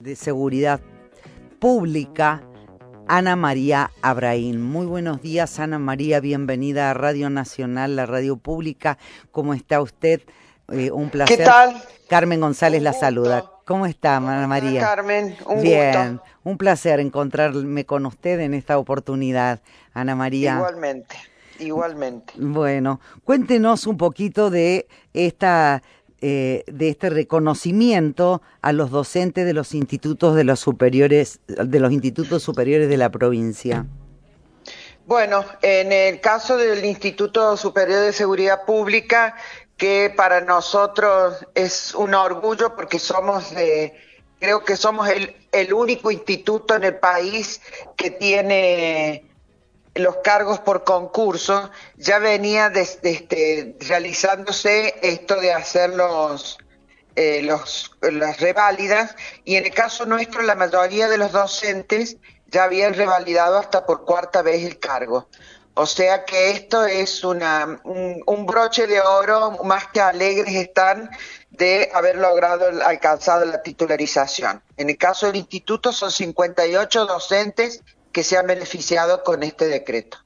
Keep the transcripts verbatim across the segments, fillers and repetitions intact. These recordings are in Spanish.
de Seguridad Pública, Ana María Abraín. Muy buenos días, Ana María, bienvenida a Radio Nacional, la radio pública. ¿Cómo está usted? Eh, un placer. ¿Qué tal? Carmen González Un la gusto. saluda. ¿Cómo está, ¿Cómo Ana está, María? Carmen, un Bien, gusto. un placer encontrarme con usted en esta oportunidad, Ana María. Igualmente, igualmente. Bueno, cuéntenos un poquito de esta eh, de este reconocimiento a los docentes de los institutos de los superiores de los institutos superiores de la provincia. Bueno, en el caso del Instituto Superior de Seguridad Pública, que para nosotros es un orgullo porque somos, eh, creo que somos el, el único instituto en el país que tiene los cargos por concurso. Ya venía desde, este, realizándose esto de hacer los, eh, los, las reválidas, y en el caso nuestro la mayoría de los docentes ya habían revalidado hasta por cuarta vez el cargo. O sea que esto es una, un, un broche de oro, más que alegres están de haber logrado, alcanzado la titularización. En el caso del instituto son cincuenta y ocho docentes que se han beneficiado con este decreto.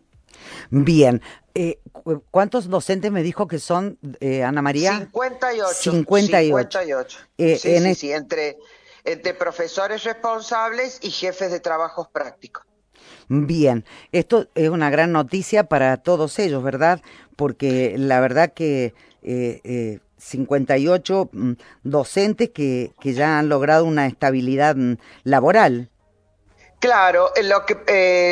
Bien, eh, ¿cuántos docentes me dijo que son, eh, Ana María? cincuenta y ocho. cincuenta y ocho. cincuenta y ocho. Eh, sí, en sí, es... sí, entre, entre profesores responsables y jefes de trabajos prácticos. Bien, esto es una gran noticia para todos ellos, ¿verdad? Porque la verdad que eh, eh, cincuenta y ocho mm, docentes que, que ya han logrado una estabilidad mm, laboral. Claro, lo que,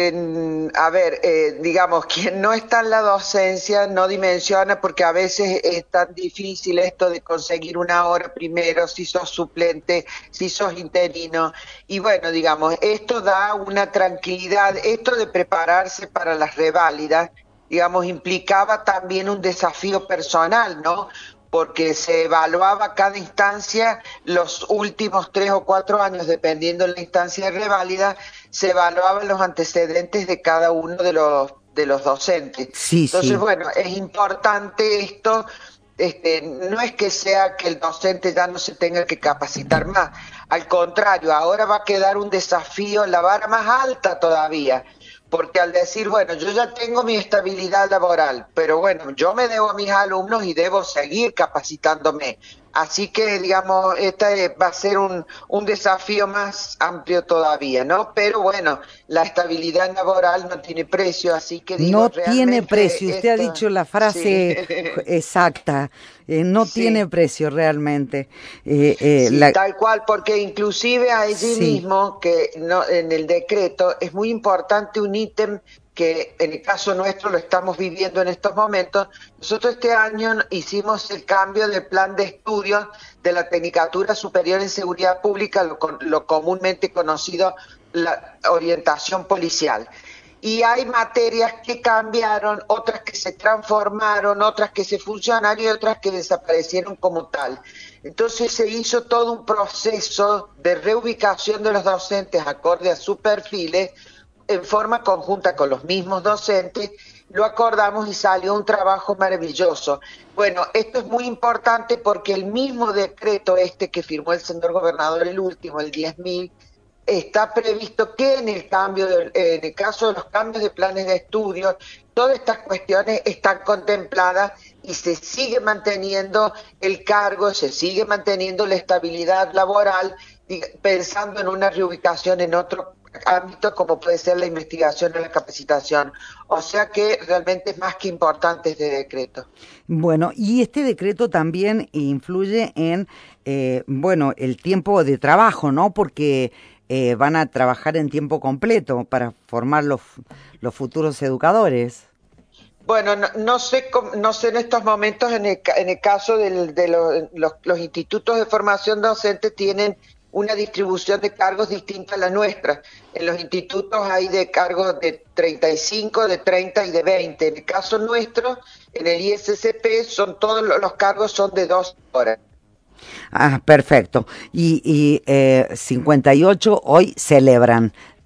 eh, a ver, eh, digamos, quien no está en la docencia no dimensiona, porque a veces es tan difícil esto de conseguir una hora primero, si sos suplente, si sos interino, y bueno, digamos, esto da una tranquilidad. Esto de prepararse para las reválidas, digamos, implicaba también un desafío personal, ¿no? Porque se evaluaba cada instancia, los últimos tres o cuatro años, dependiendo de la instancia de reválida, se evaluaban los antecedentes de cada uno de los de los docentes. Sí, Entonces, sí. bueno, es importante esto. Este, no es que sea que el docente ya no se tenga que capacitar más, al contrario, ahora va a quedar un desafío, la vara más alta todavía, porque al decir, bueno, yo ya tengo mi estabilidad laboral, pero bueno, yo me debo a mis alumnos y debo seguir capacitándome. Así que, digamos, este va a ser un, un desafío más amplio todavía, ¿no? Pero bueno, la estabilidad laboral no tiene precio, así que digo, no realmente tiene precio, usted esto, ha dicho la frase sí. exacta, eh, no Sí. tiene precio realmente. Eh, eh, Sí, la... tal cual, porque inclusive allí Sí. mismo, que no, en el decreto, es muy importante un ítem que en el caso nuestro lo estamos viviendo en estos momentos. Nosotros este año hicimos el cambio del plan de estudios de la Tecnicatura Superior en Seguridad Pública, lo, lo comúnmente conocido la orientación policial. Y hay materias que cambiaron, otras que se transformaron, otras que se fusionaron y otras que desaparecieron como tal. Entonces se hizo todo un proceso de reubicación de los docentes acorde a sus perfiles, en forma conjunta con los mismos docentes. Lo acordamos y salió un trabajo maravilloso. Bueno, esto es muy importante porque el mismo decreto este que firmó el señor gobernador, el último, el diez mil, está previsto que en el cambio, de, en el caso de los cambios de planes de estudio, todas estas cuestiones están contempladas y se sigue manteniendo el cargo, se sigue manteniendo la estabilidad laboral, pensando en una reubicación en otro ámbito como puede ser la investigación o la capacitación. O sea que realmente es más que importante este decreto. Bueno, y este decreto también influye en, eh, bueno, el tiempo de trabajo, ¿no? Porque eh, van a trabajar en tiempo completo para formar los, los futuros educadores. Bueno, no, no sé no sé en estos momentos, en el, en el caso del, de los, los, los institutos de formación docente tienen una distribución de cargos distinta a la nuestra. En los institutos hay de cargos de treinta y cinco, de treinta y de veinte. En el caso nuestro, en el I S C P, son todos los cargos son de dos horas. Ah, perfecto. Y, y eh, cincuenta y ocho hoy celebran.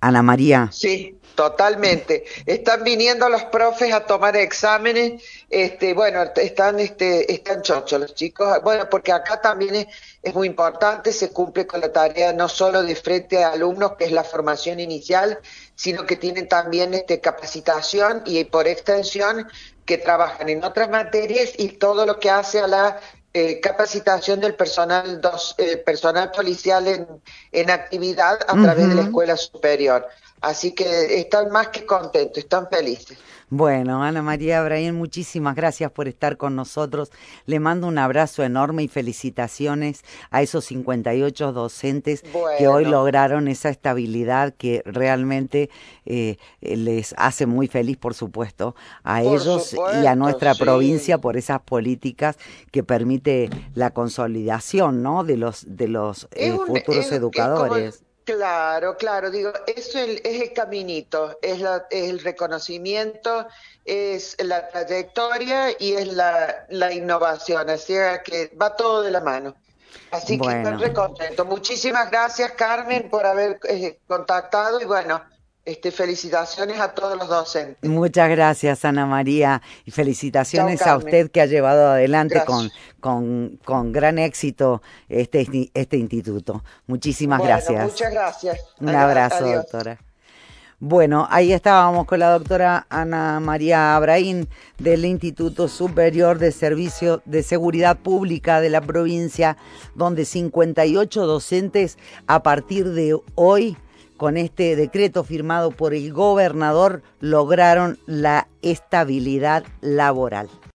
Ana María. Sí, totalmente. Están viniendo los profes a tomar exámenes, este, bueno, están, este, están chochos los chicos, bueno, porque acá también es, es muy importante, se cumple con la tarea no solo de frente a alumnos, que es la formación inicial, sino que tienen también este, capacitación y por extensión que trabajan en otras materias y todo lo que hace a la Eh, capacitación del personal dos, eh, personal policial en, en actividad a Uh-huh. través de la escuela superior. Así que están más que contentos, están felices. Bueno, Ana María Abraín, muchísimas gracias por estar con nosotros. Le mando un abrazo enorme y felicitaciones a esos cincuenta y ocho docentes Bueno. que hoy lograron esa estabilidad que realmente eh, les hace muy feliz, por supuesto, a Por ellos supuesto, y a nuestra sí. provincia por esas políticas que permite la consolidación, ¿no?, de los de los eh, un, futuros es, educadores. Es como, claro, claro, digo, eso es el, es el caminito, es, la, es el reconocimiento, es la trayectoria y es la, la innovación, así que va todo de la mano. Así que Bueno. estoy re contento. Muchísimas gracias, Carmen, por haber eh, contactado y bueno, este, felicitaciones a todos los docentes. Muchas gracias, Ana María, y felicitaciones Chao, a usted que ha llevado adelante con, gracias. con, con gran éxito este, este instituto. Muchísimas Bueno, gracias. muchas gracias. Un abrazo, Adiós. doctora. Bueno, ahí estábamos con la doctora Ana María Abraín del Instituto Superior de Servicio de Seguridad Pública de la provincia, donde cincuenta y ocho docentes a partir de hoy, con este decreto firmado por el gobernador, lograron la estabilidad laboral.